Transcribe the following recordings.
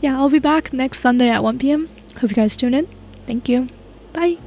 yeah, I'll be back next Sunday at 1 p.m. Hope you guys tune in. Thank you. Bye.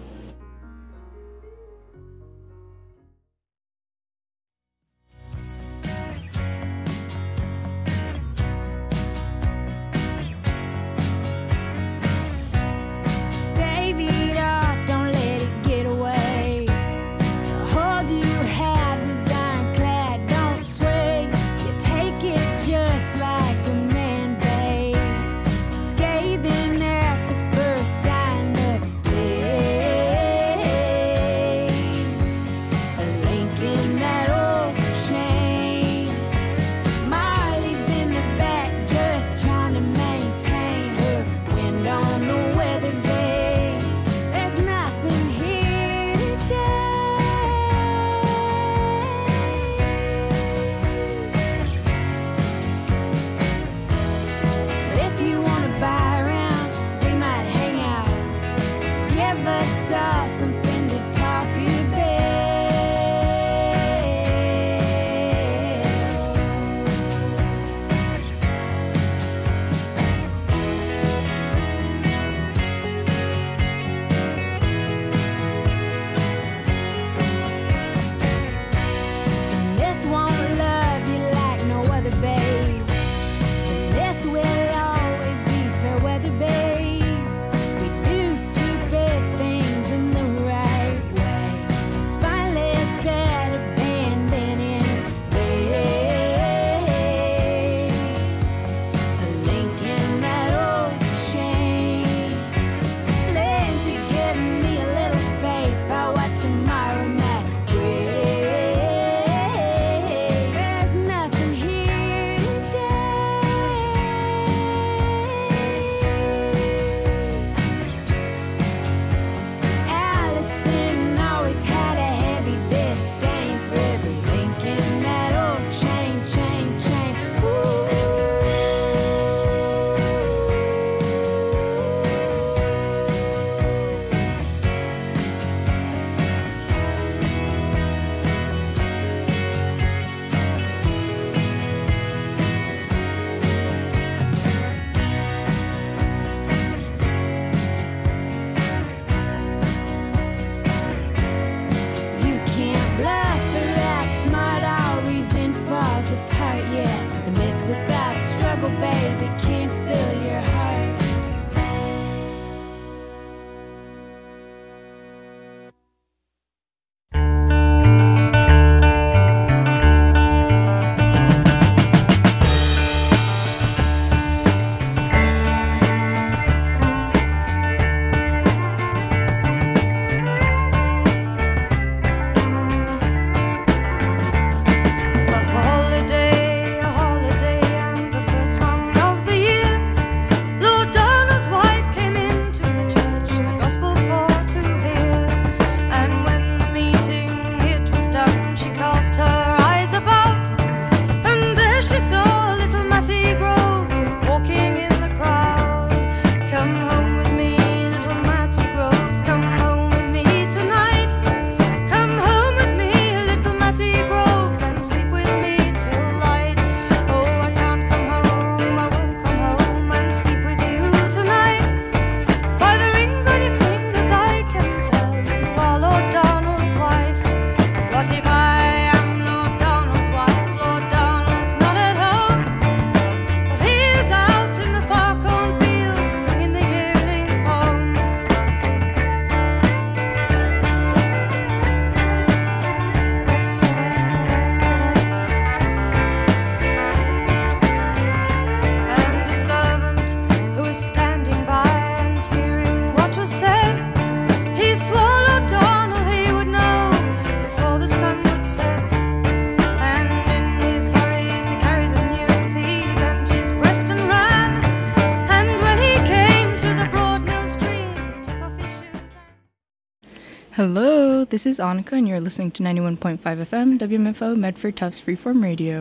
Hello, this is Annika, and you're listening to 91.5 FM, WMFO, Medford Tufts Freeform Radio.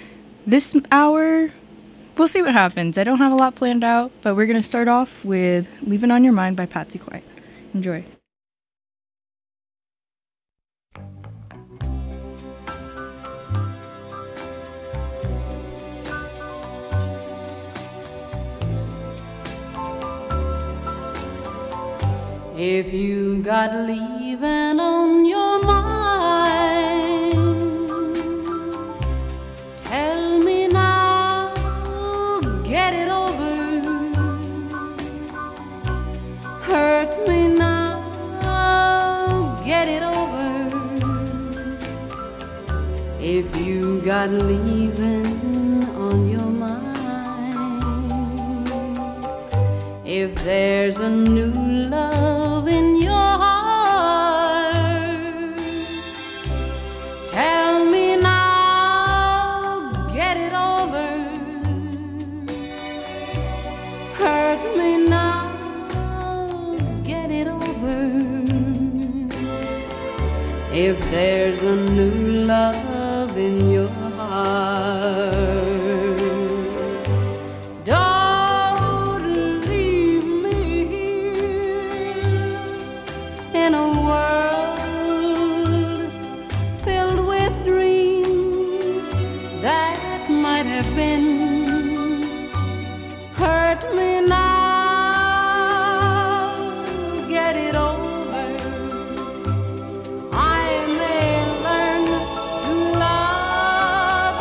This hour, we'll see what happens. I don't have a lot planned out, but we're going to start off with Leaving on Your Mind by Patsy Cline. Enjoy. If you got leaving on your mind, tell me now, get it over. Hurt me now, get it over. If you got leaving on your mind, if there's a new love in your heart, tell me now, get it over. Hurt me now, get it over. If there's a new love in your heart, don't leave me here in a world filled with dreams that might have been. Hurt me now, get it over. I may learn to love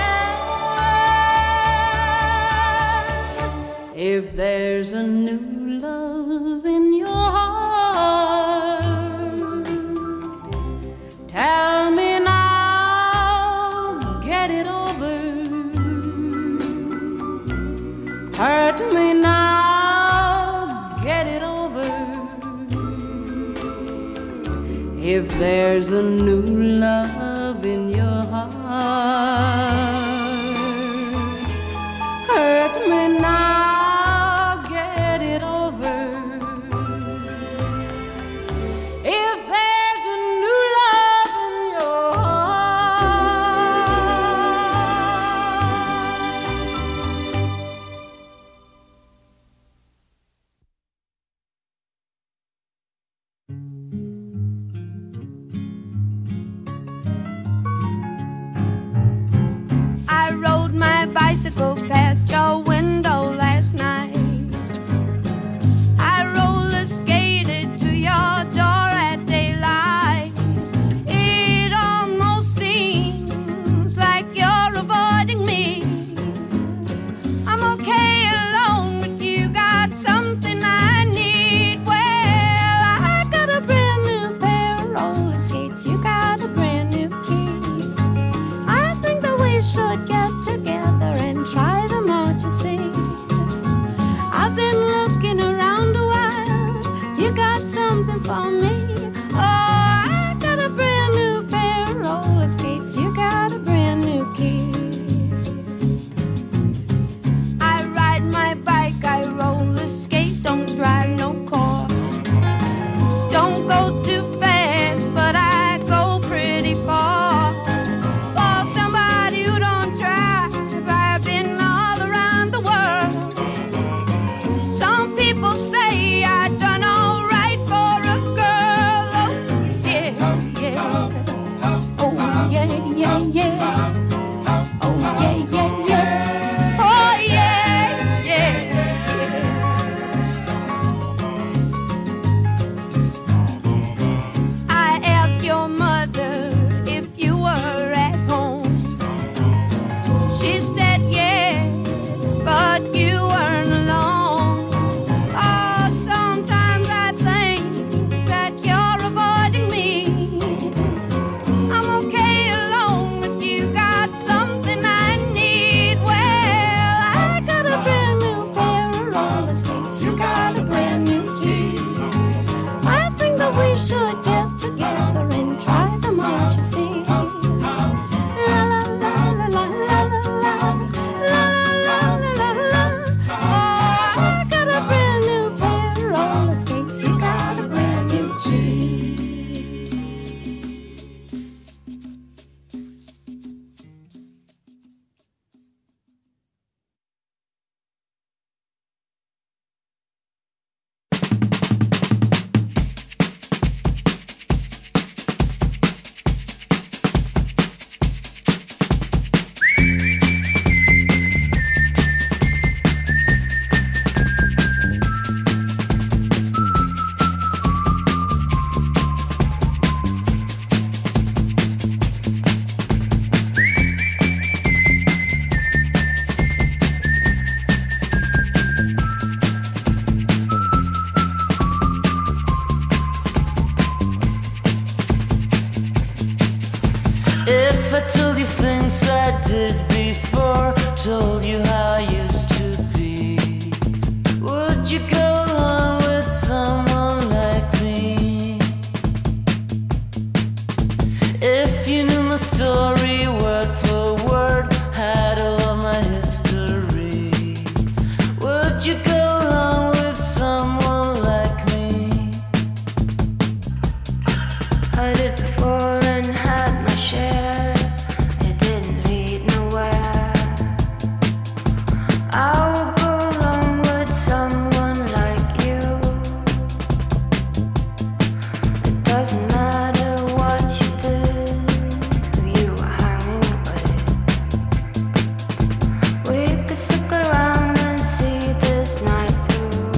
again. If there's a new love in your heart, tell me now, get it over. Hurt me now, get it over. If there's a new love in your heart, hurt me now, get it over. If there's a new love in your heart. Would you go along with someone like me? I did before and had my share. It didn't lead nowhere. I would go along with someone like you. It doesn't matter what you did, who you were hanging with. We could stick around and see this night through.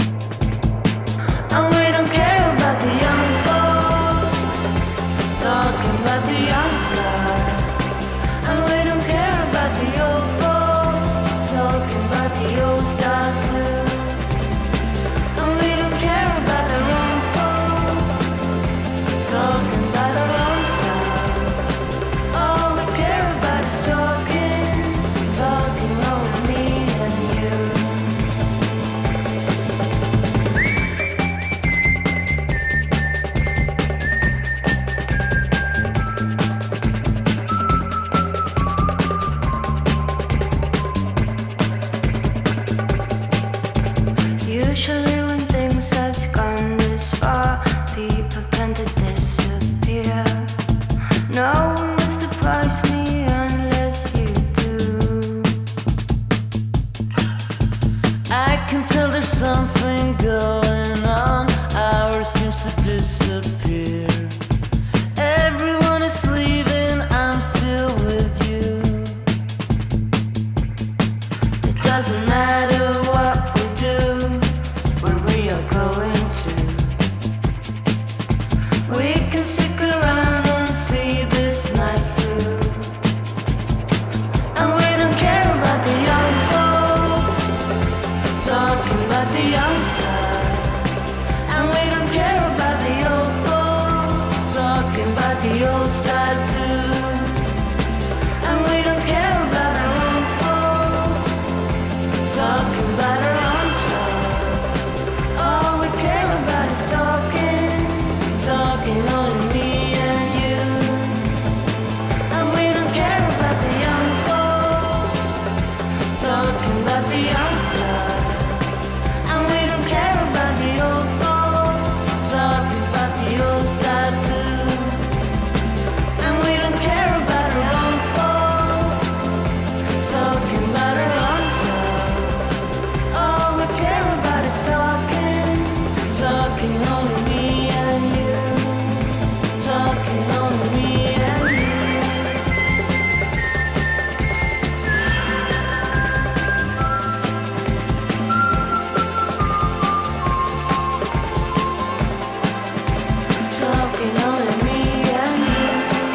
And we don't care about the young folks talking about the outside. And we don't care about the old folks talking about the old style too. And we don't care about the wrong folks talking about our own style. All we care about is talking, talking over me and you. Usually when things have gone this far, people tend to disappear. No one will surprise me unless you do. I can tell there's something going on. Ours seems to disappear. Everyone is leaving, I'm still with you. It doesn't matter what we do, where we are going to. We can stick around and see this night through. And we don't care about the young folks talking about the outside. And we don't care about the old folks talking about the old style too. And we don't care about our own folks talking about our own stuff. All we care about is talking, talking only me and you. And we don't care about the young folks talking about the outside. And we don't care about the old folks talking about the old style too. And we don't care about our own folks talking about our own stuff. All we care about is talking, talking only me and you. Talking only me and you. Talking only me and you.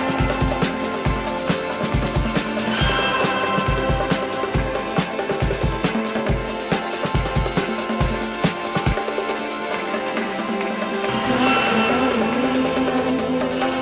Talking only me and you.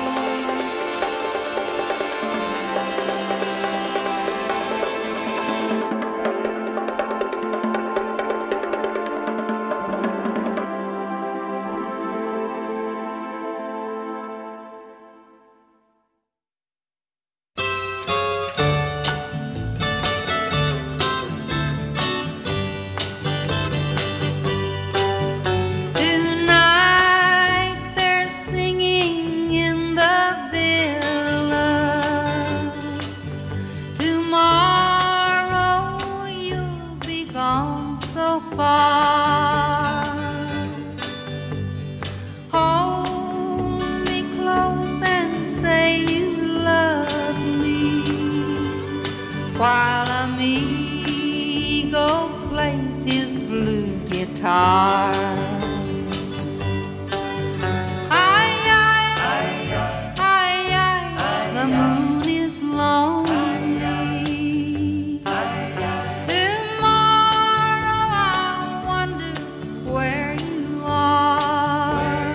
Tonight they're singing in the villa. Tomorrow you'll be gone so far. Hold me close and say you love me while amigo plays his blue guitar. The moon is lonely. Tomorrow I'll wonder where you are.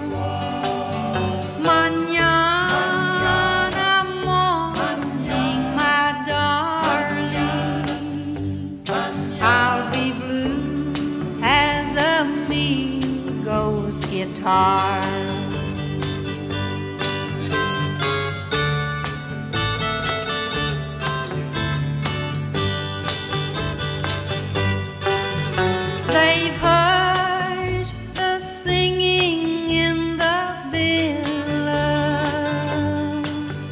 Mañana morning, my darling, I'll be blue as amigo's guitar. They've hushed the singing in the villa.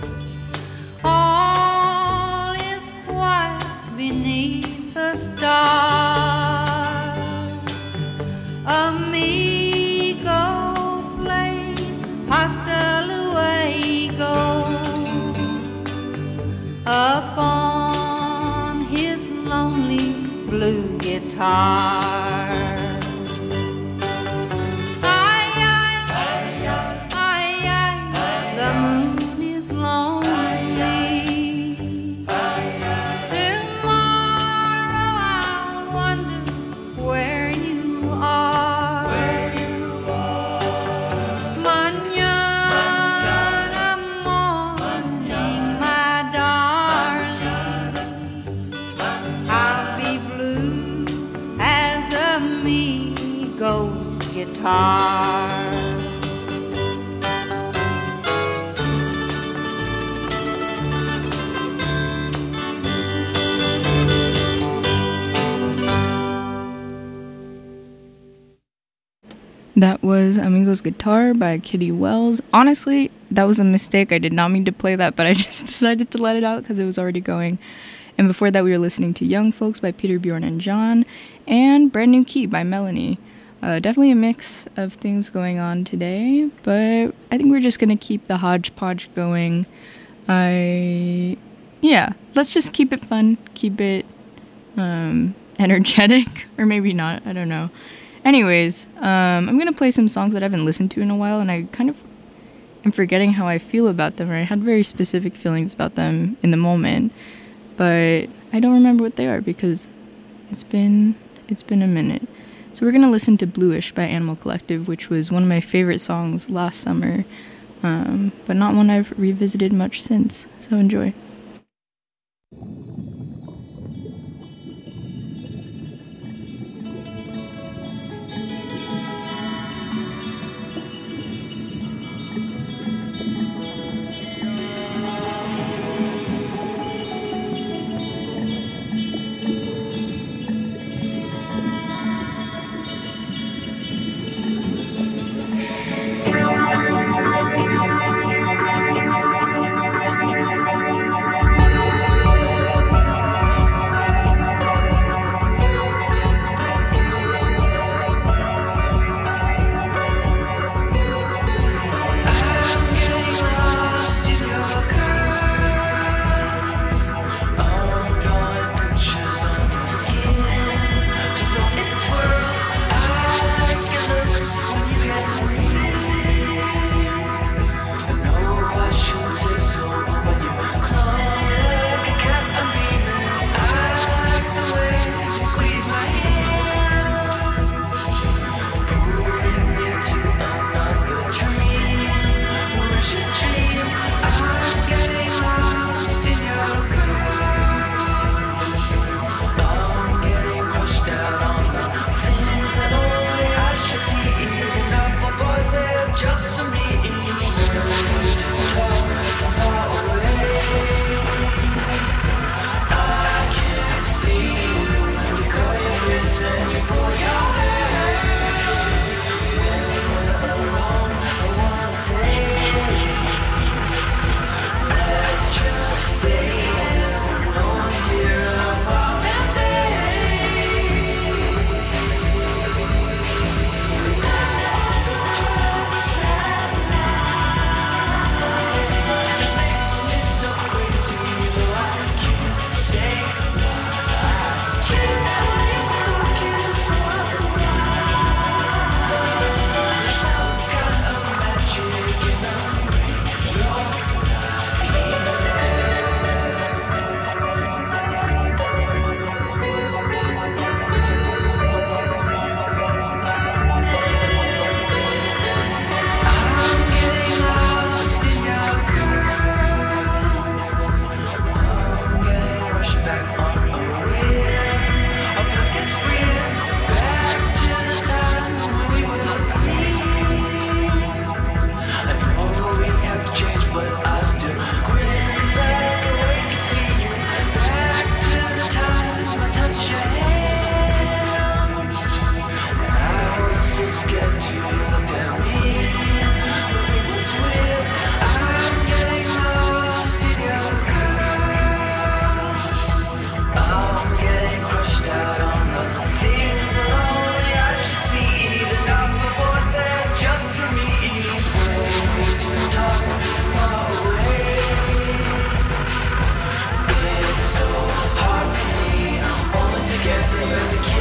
All is quiet beneath the stars. Amigo plays hasta luego upon his lonely blue guitar. Ay, ay, ay, ay, the moon is lonely. Tomorrow I'll wonder where you are. Mañana morning, my darling, I'll be blue as Amigo's guitar. That was Amigo's Guitar by Kitty Wells. Honestly, that was a mistake. I did not mean to play that, but I just decided to let it out because it was already going. And before that, we were listening to Young Folks by Peter, Bjorn, and John, and Brand New Key by Melanie. Definitely a mix of things going on today, but I think we're just going to keep the hodgepodge going. Yeah, let's just keep it fun, keep it energetic, or maybe not, I don't know. Anyways, I'm going to play some songs that I haven't listened to in a while, and I kind of am forgetting how I feel about them, or I had very specific feelings about them in the moment, but I don't remember what they are because it's been a minute. So we're going to listen to Bluish by Animal Collective, which was one of my favorite songs last summer, but not one I've revisited much since, so enjoy.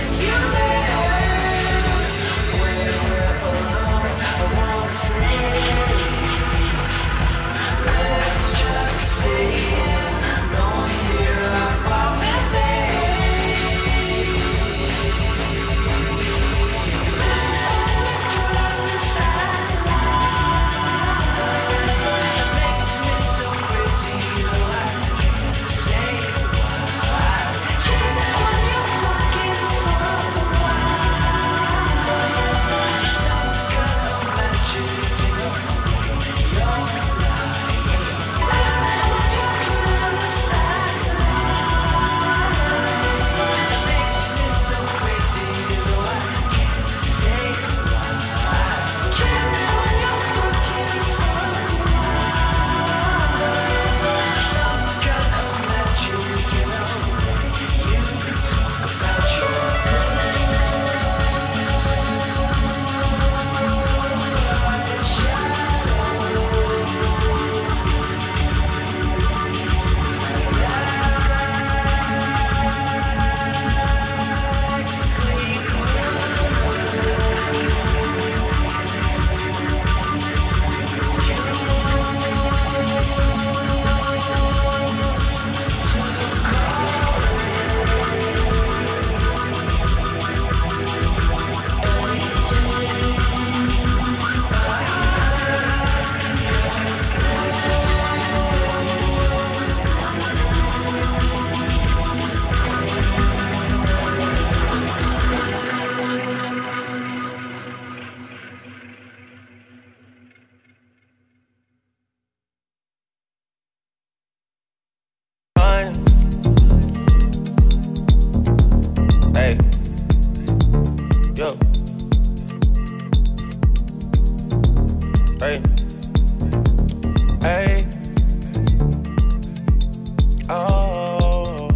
Hey, hey, oh,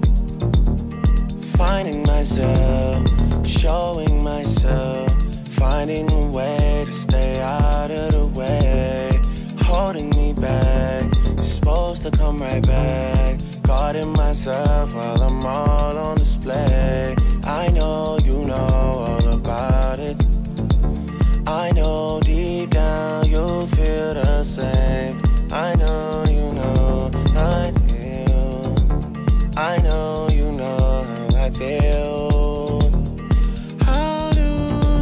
finding myself, showing myself, finding a way to stay out of the way, holding me back, you're supposed to come right back, guarding myself while I'm all on display. I know you know all about it. I know deep down you feel the same. I know you know I feel. I know you know how I feel. How do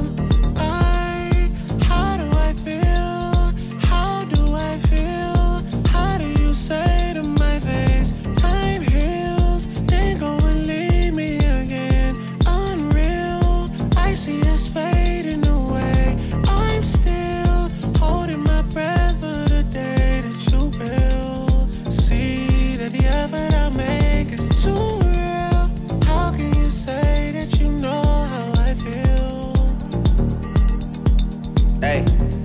I feel? How do I feel? How do you say to my face, time heals, then go and leave me again? Unreal, I see us fading away. I'm still holding my breath for the day that you will see that the effort I make is too real. How can you say that you know how I feel? Hey,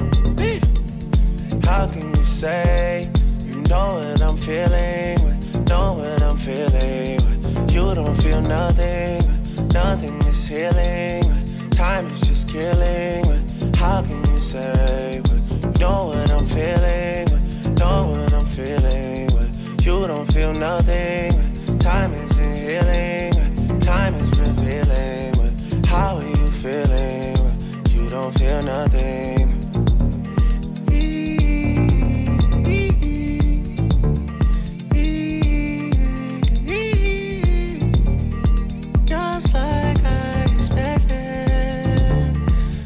how can you say you know what I'm feeling? Know what I'm feeling? You don't feel nothing. Nothing is healing. Time is just killing. How can you say, know what I'm feeling, know what I'm feeling, you don't feel nothing, time isn't healing, time is revealing, how are you feeling, you don't feel nothing. Just like I expected,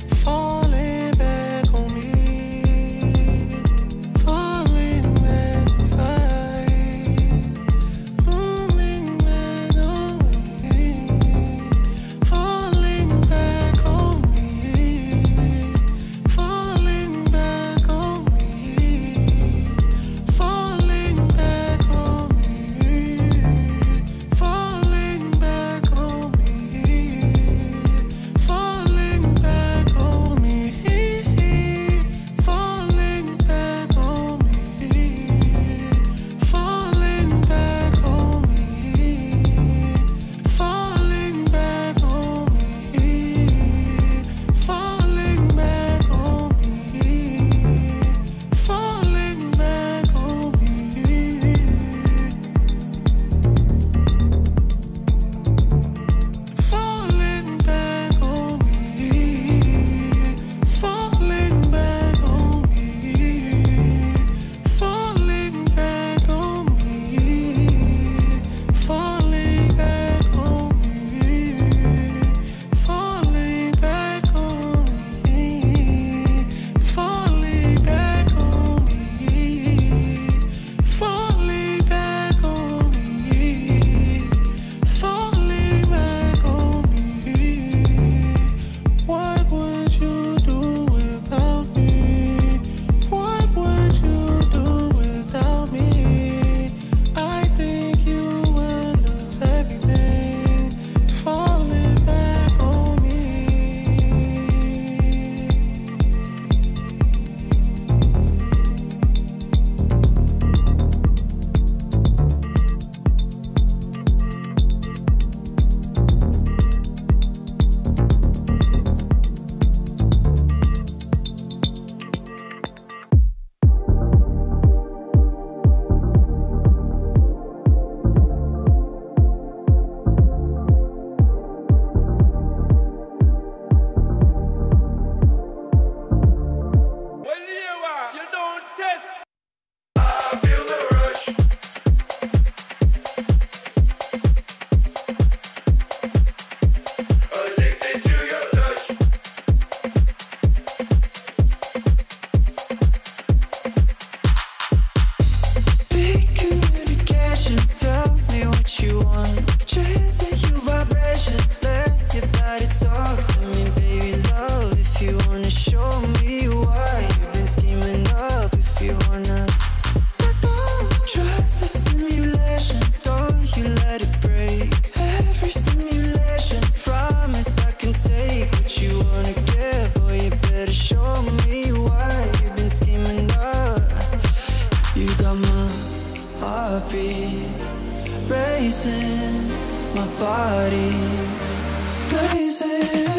body blazing.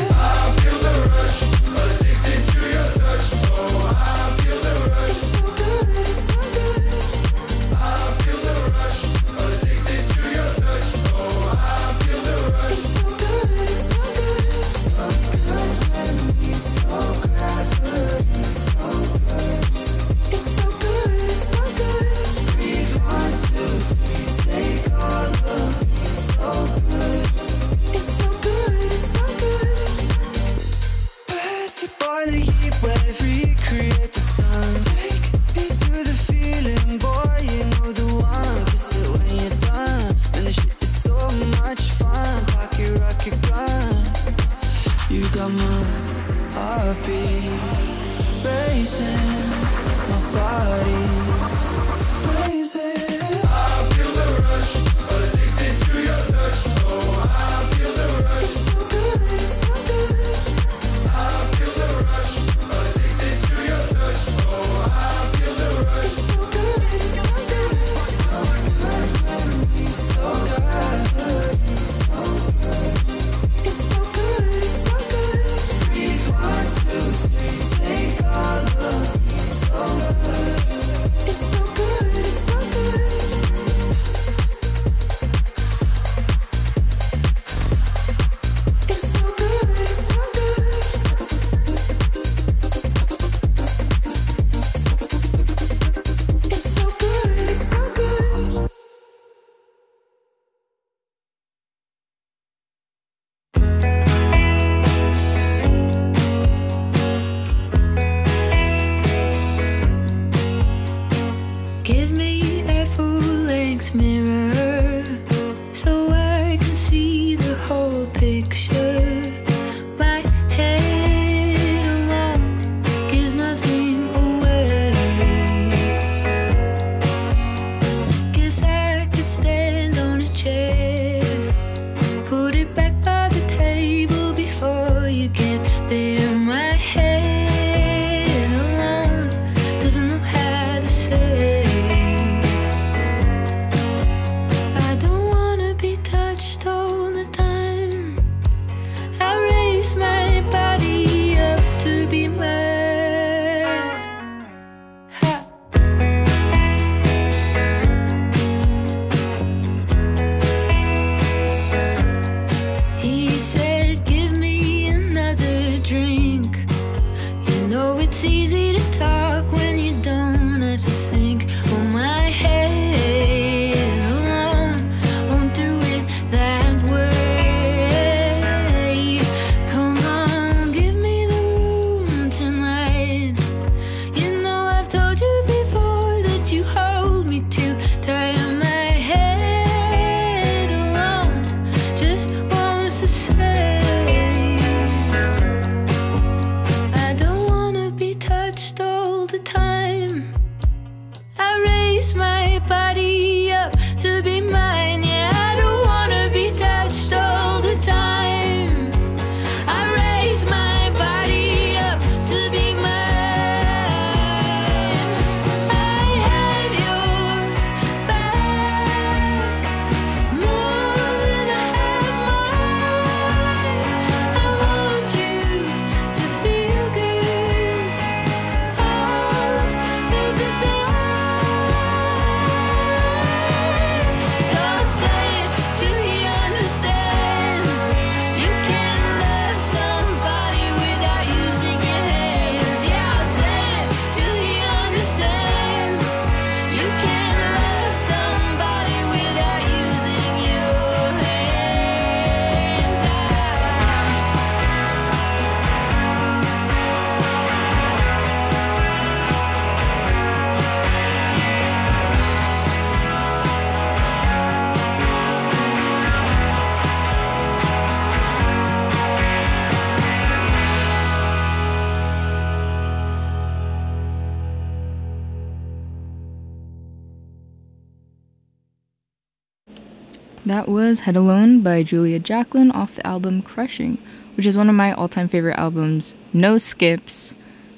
That was Head Alone by Julia Jacklin off the album Crushing, which is one of my all-time favorite albums. No skips.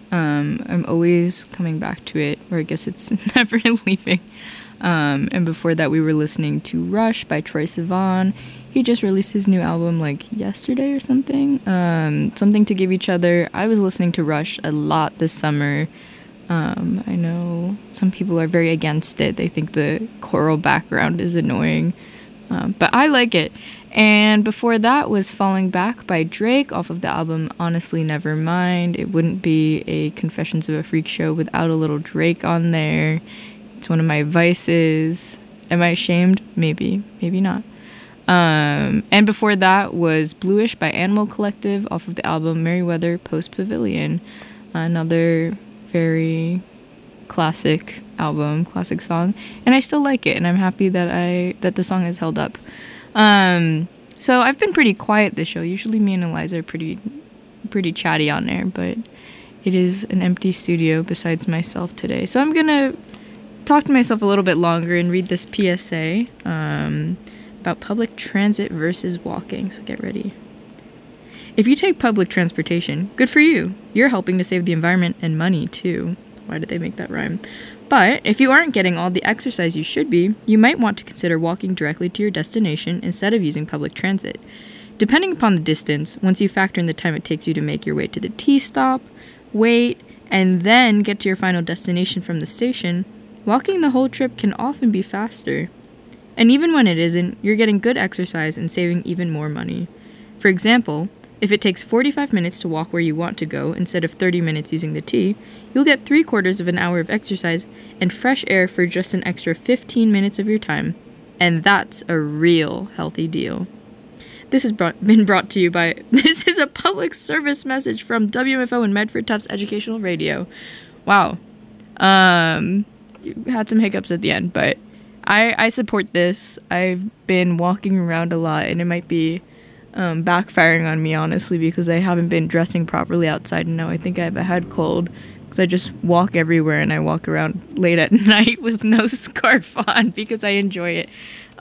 I'm always coming back to it, or I guess it's never leaving. And before that, we were listening to Rush by Troye Sivan. He just released his new album like yesterday or something. Something to Give Each Other. I was listening to Rush a lot this summer. I know some people are very against it. They think the choral background is annoying. But I like it. And before that was Falling Back by Drake off of the album Honestly Nevermind. It wouldn't be a Confessions of a Freak show without a little Drake on there. It's one of my vices. Am I ashamed? Maybe. Maybe not. And before that was Bluish by Animal Collective off of the album Merryweather Post Pavilion. Another very classic album, classic song. And I still like it, and I'm happy that the song has held up. So I've been pretty quiet this show. Usually me and Eliza are pretty chatty on there, but it is an empty studio besides myself today. So I'm gonna talk to myself a little bit longer and read this PSA about public transit versus walking. So get ready. If you take public transportation, good for you. You're helping to save the environment and money too. Why did they make that rhyme? But if you aren't getting all the exercise you should be, you might want to consider walking directly to your destination instead of using public transit. Depending upon the distance, once you factor in the time it takes you to make your way to the T-stop, wait, and then get to your final destination from the station, walking the whole trip can often be faster. And even when it isn't, you're getting good exercise and saving even more money. For example, if it takes 45 minutes to walk where you want to go instead of 30 minutes using the T, you'll get 3/4 of an hour of exercise and fresh air for just an extra 15 minutes of your time. And that's a real healthy deal. This has been brought to you by... This is a public service message from WMFO and Medford Tufts Educational Radio. Wow. Had some hiccups at the end, but I support this. I've been walking around a lot, and it might be backfiring on me, honestly, because I haven't been dressing properly outside, and now I think I have a head cold because I just walk everywhere, and I walk around late at night with no scarf on because I enjoy it.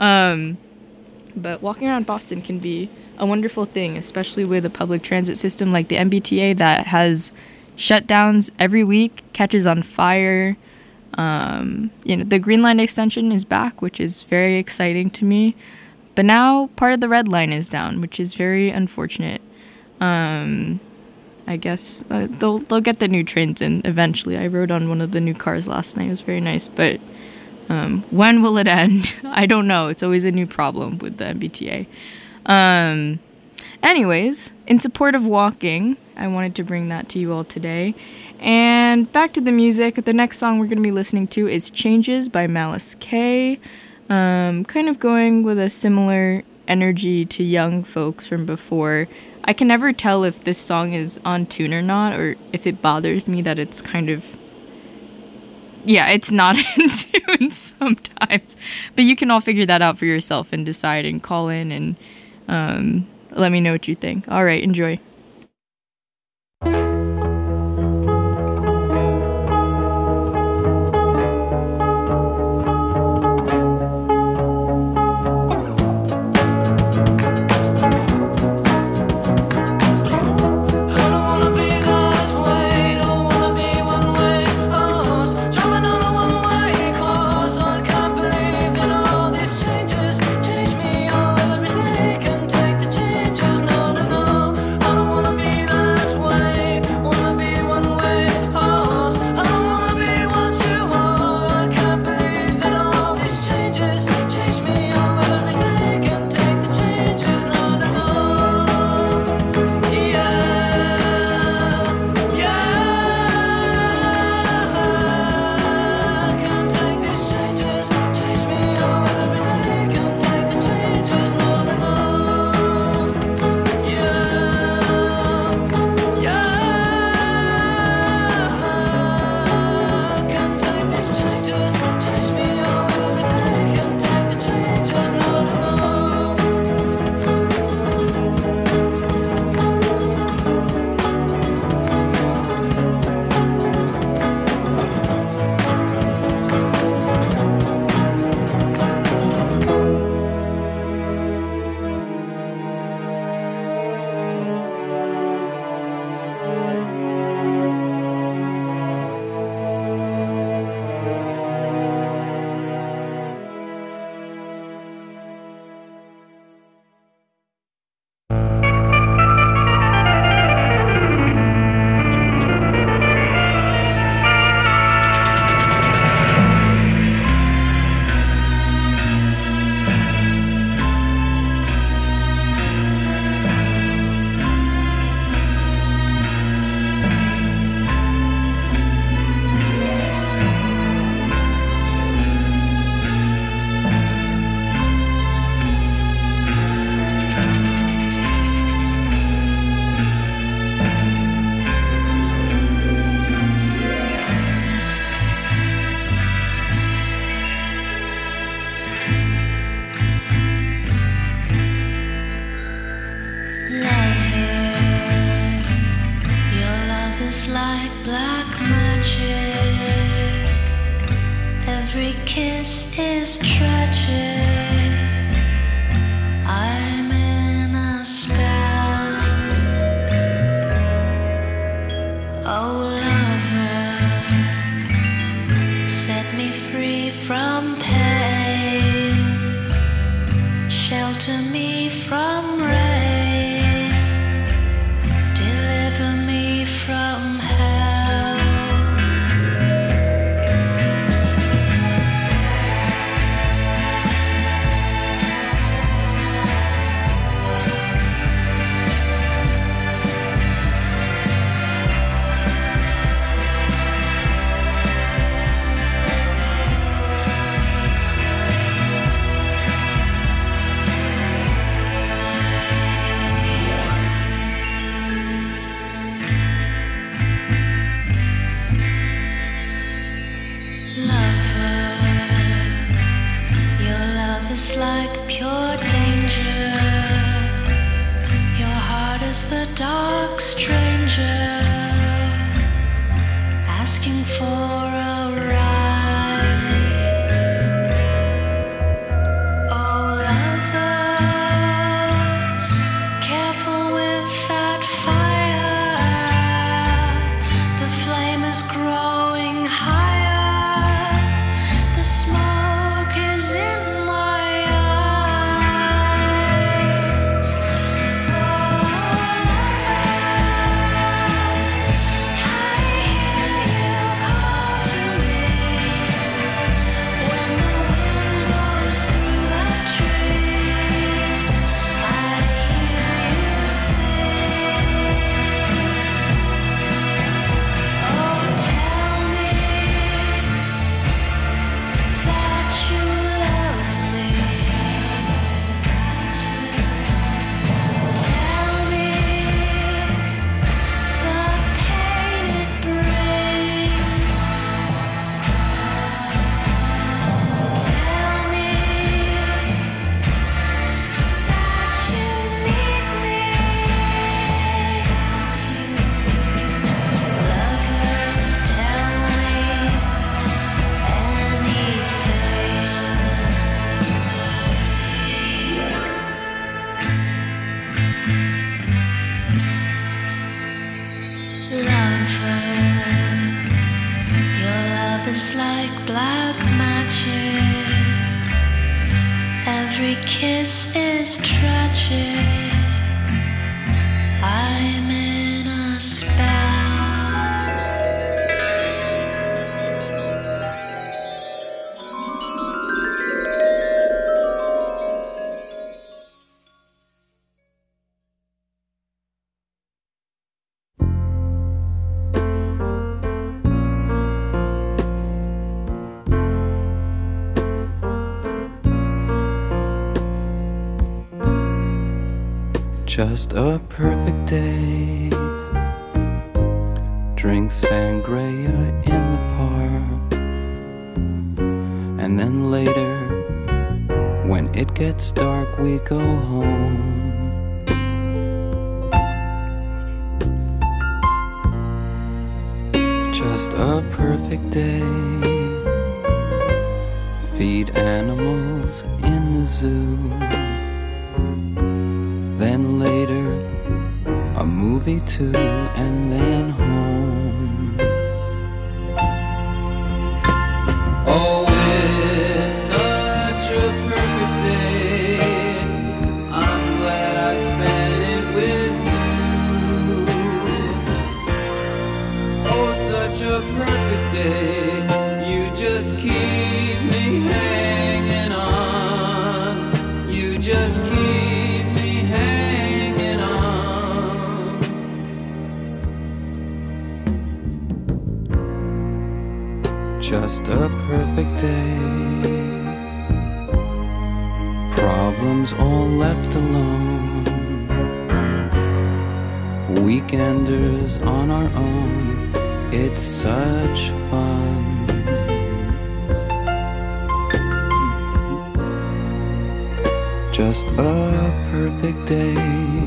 But walking around Boston can be a wonderful thing, especially with a public transit system like the MBTA that has shutdowns every week, catches on fire. The Green Line extension is back, which is very exciting to me. But now part of the Red Line is down, which is very unfortunate. I guess they'll get the new trains in eventually. I rode on one of the new cars last night. It was very nice. But when will it end? I don't know. It's always a new problem with the MBTA. Anyways, in support of walking, I wanted to bring that to you all today. And back to the music. The next song we're going to be listening to is Changes by Malice K. Kind of going with a similar energy to Young Folks from before. I can never tell if this song is on tune or not, or if it bothers me that it's kind of... Yeah, it's not in tune sometimes. But you can all figure that out for yourself and decide and call in and let me know what you think. All right, enjoy. Change me every day, can take the changes, no, no, no. is tragic. I'm in a spell. Oh, lover, set me free from pain. Shelter me from rain. Deliver me from hell. It's like pure danger. Your heart is the dark stranger, asking for a ride. Oh, lover, careful with that fire. The flame is growing higher. The smoke is in my eyes. Oh, I hear you call to me when the wind blows through the trees. I hear you sing. Oh, tell me that you love me. Tell me the pain it brings. Tell me that you need me. Lover, tell me anything. Lover, your love is like black magic. Every kiss is tragic. I'm in a spell. Just a perfect day. Drink sangria in the park. And then later, when it gets dark, we go home. Just a perfect day. Feed animals in the zoo. Then later, a movie too, and then home. Oh, it's such a perfect day. I'm glad I spent it with you. Oh, such a perfect day. You just keep me hanging on. You just keep me hanging on. Just a perfect day. Problems all left alone. Weekenders on our own. It's such fun. Just a perfect day.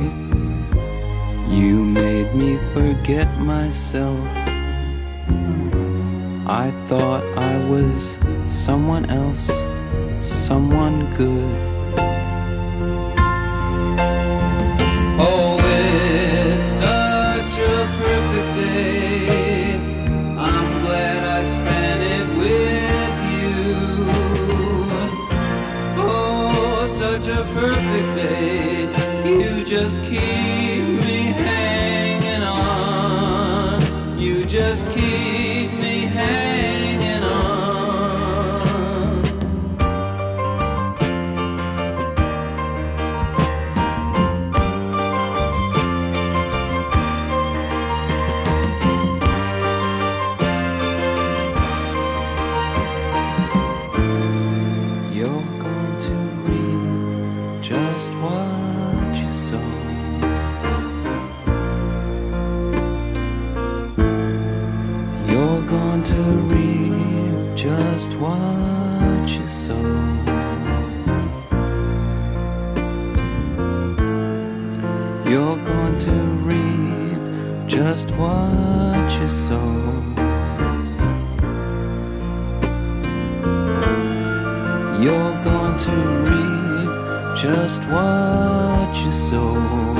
You made me forget myself. I thought I was someone else, someone good. Oh, it's such a perfect day. I'm glad I spent it with you. Oh, such a perfect day. You just keep me hanging on. You just keep me hanging on. You're going to reap just what you sow. You're going to reap just what you sow. You're going to reap just what you sow. You're going to reap just what you sow.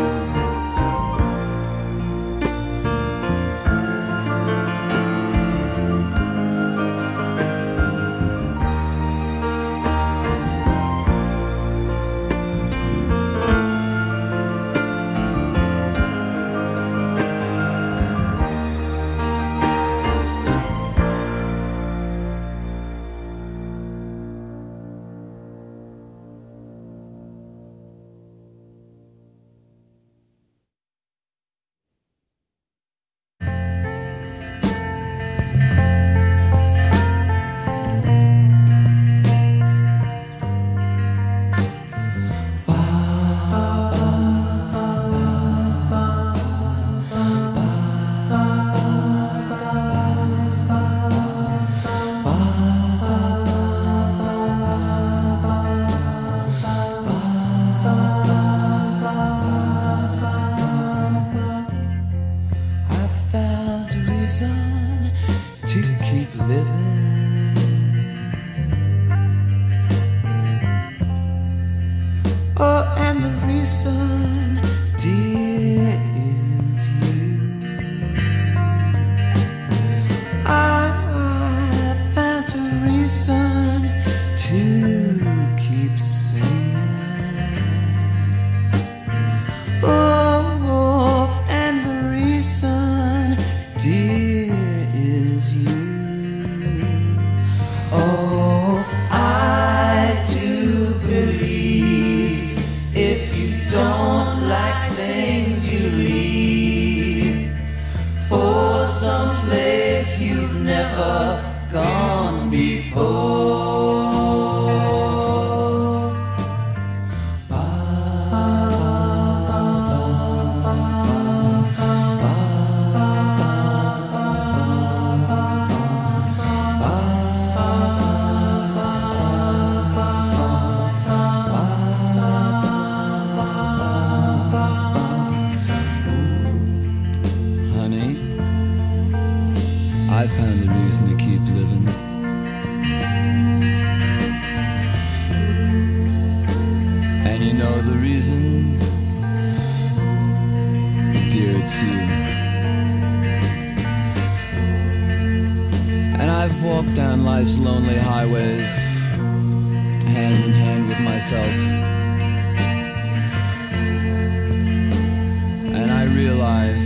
I found a reason to keep living. Oh, and the reason, dear, is you. I found a reason to keep singing. Oh, and the reason, dear, is you. Oh, I do believe if you don't like things, you leave for some place you've never gone before. Honey, I found a reason to keep living. And you know the reason? Dear, it's you. And I've walked down life's lonely highways, hand in hand with myself. And I realize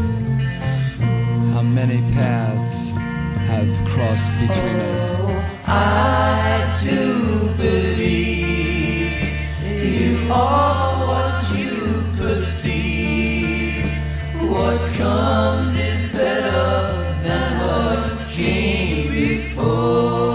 how many paths have crossed between us. I do believe you are what you perceive. What comes is better than what came before.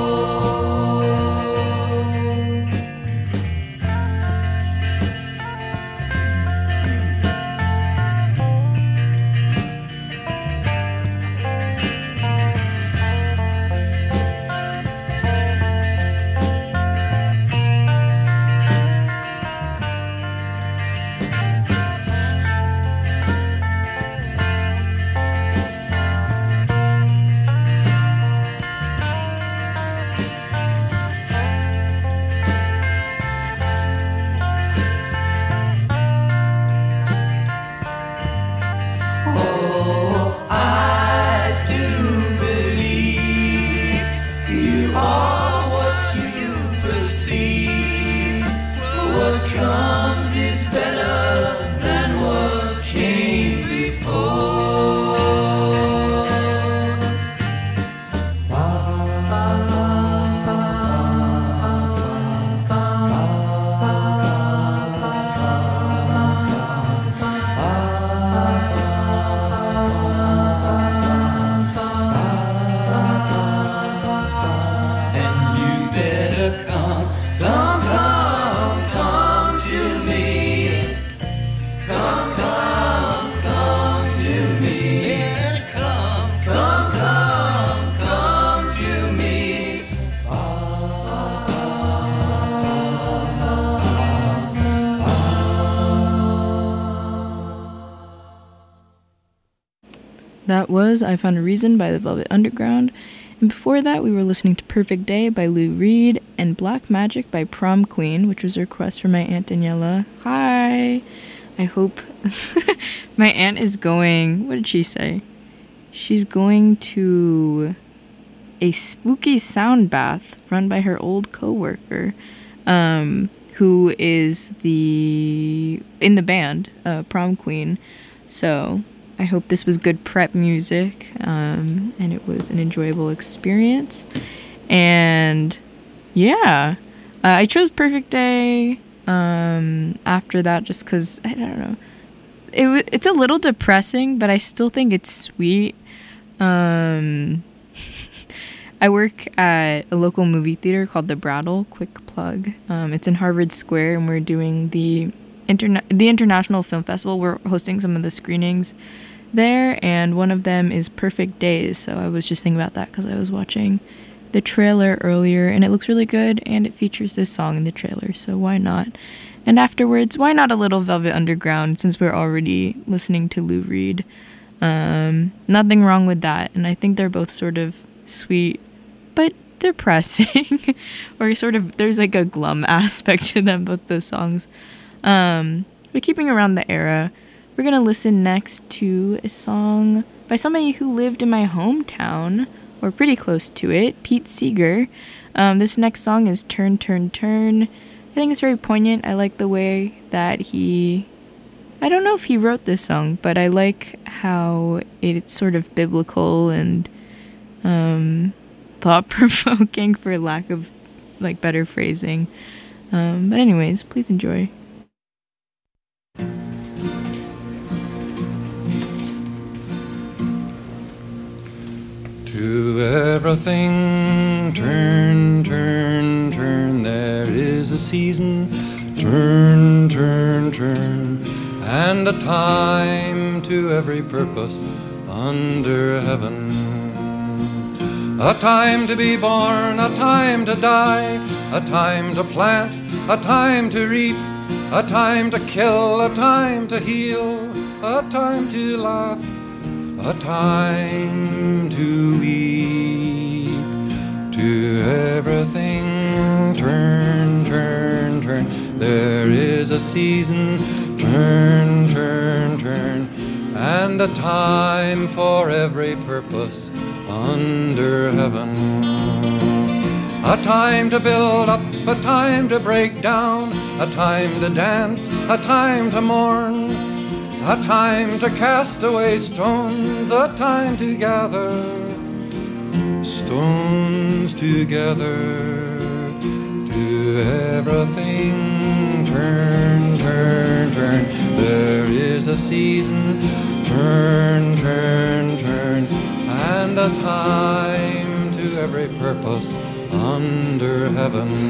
That was I Found a Reason by the Velvet Underground. And before that, we were listening to Perfect Day by Lou Reed and Black Magic by Prom Queen, which was a request from my Aunt Daniela. Hi! I hope my aunt is going, what did she say? She's going to a spooky sound bath run by her old coworker, who is in the band, Prom Queen. So I hope this was good prep music, and it was an enjoyable experience. And yeah, I chose Perfect Day after that just because, I don't know, it's a little depressing, but I still think it's sweet. I work at a local movie theater called The Brattle, quick plug. It's in Harvard Square, and we're doing the International Film Festival. We're hosting some of the screenings there, and one of them is Perfect Days. So I was just thinking about that because I was watching the trailer earlier, and it looks really good, and it features this song in the trailer, so why not? And afterwards, why not a little Velvet Underground, since we're already listening to Lou Reed? Nothing wrong with that, and I think they're both sort of sweet, but depressing, or sort of, there's like a glum aspect to them, both those songs. But keeping around the era, we're gonna listen next to a song by somebody who lived in my hometown, or pretty close to it, Pete Seeger. This next song is Turn, Turn, Turn. I think it's very poignant. I like the way that I don't know if he wrote this song, but I like how it's sort of biblical and thought-provoking, for lack of like better phrasing. But anyways, please enjoy. To everything, turn, turn, turn. There is a season, turn, turn, turn, and a time to every purpose under heaven. A time to be born, a time to die, a time to plant, a time to reap, a time to kill, a time to heal, a time to laugh, a time to weep. To everything, turn, turn, turn. There is a season, turn, turn, turn, and a time for every purpose under heaven. A time to build up, a time to break down, a time to dance, a time to mourn, a time to cast away stones, a time to gather stones together. To everything, turn, turn, turn. There is a season, turn, turn, turn, and a time to every purpose under heaven.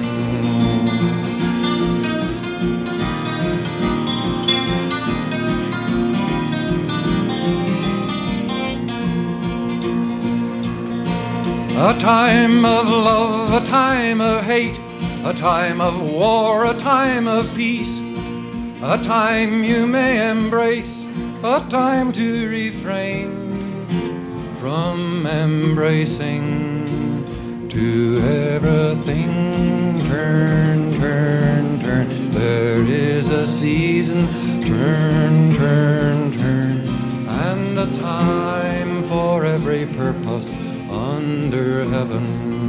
A time of love, a time of hate, a time of war, a time of peace, a time you may embrace, a time to refrain from embracing. To everything, turn, turn, turn. There is a season, turn, turn, turn, and a time for every purpose under heaven.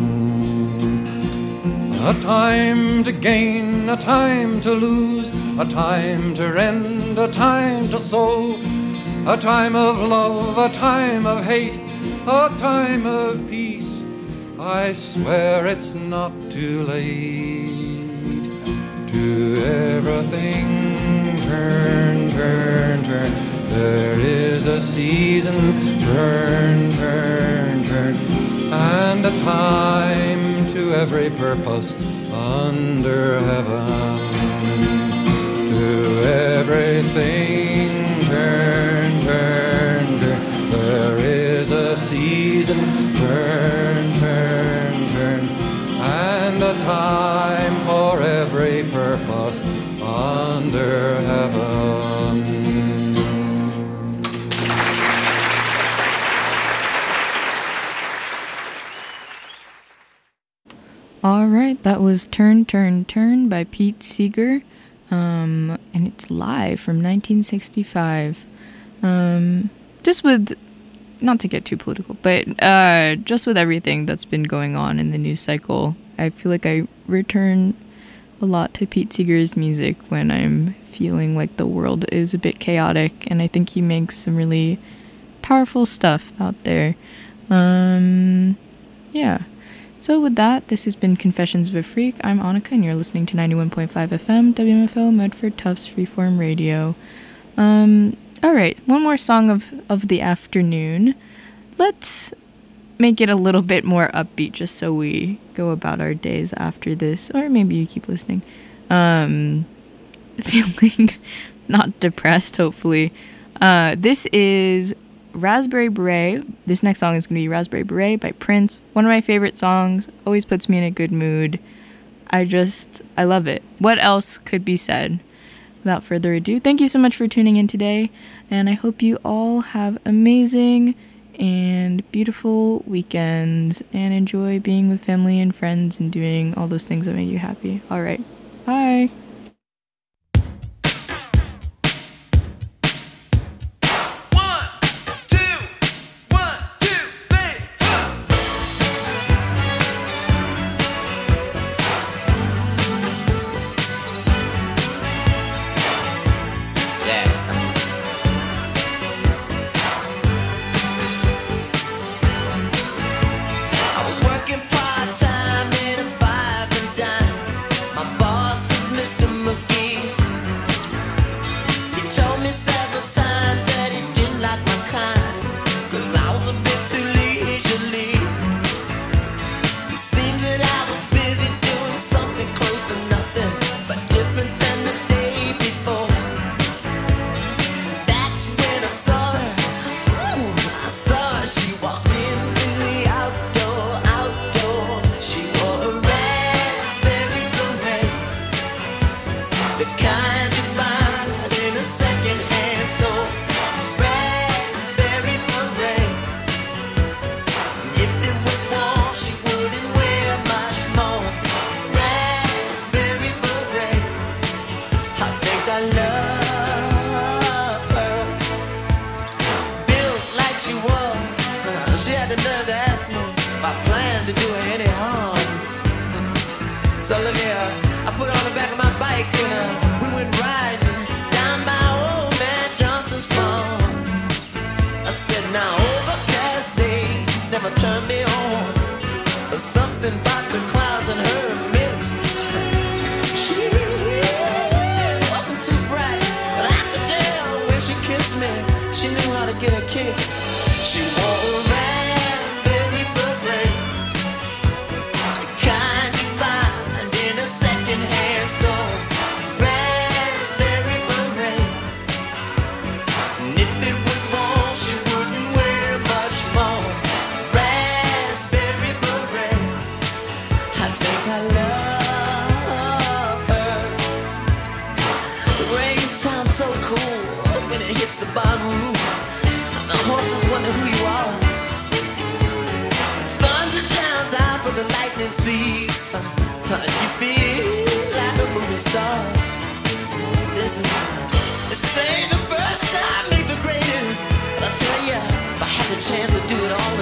A time to gain, a time to lose, a time to rend, a time to sow, a time of love, a time of hate, a time of peace. I swear it's not too late. To everything, turn, turn, turn. There is a season, turn, turn, turn, and a time to every purpose under heaven. To everything, turn, turn, turn. There is a season, turn, turn, turn, and a time for every purpose under heaven. All right, that was Turn, Turn, Turn by Pete Seeger, and it's live from 1965. Just with, not to get too political, but just with everything that's been going on in the news cycle, I feel like I return a lot to Pete Seeger's music when I'm feeling like the world is a bit chaotic, and I think he makes some really powerful stuff out there. Yeah. So with that, this has been Confessions of a Freak. I'm Annika, and you're listening to 91.5 FM, WMFO, Medford Tufts Freeform Radio. Alright, one more song of the afternoon. Let's make it a little bit more upbeat just so we go about our days after this. Or maybe you keep listening. Feeling not depressed, hopefully. This is Raspberry Beret. This next song is going to be Raspberry Beret by Prince. One of my favorite songs. Always puts me in a good mood. I love it. What else could be said? Without further ado, thank you so much for tuning in today, and I hope you all have amazing and beautiful weekends and enjoy being with family and friends and doing all those things that make you happy. All right. Bye. Chance to do it all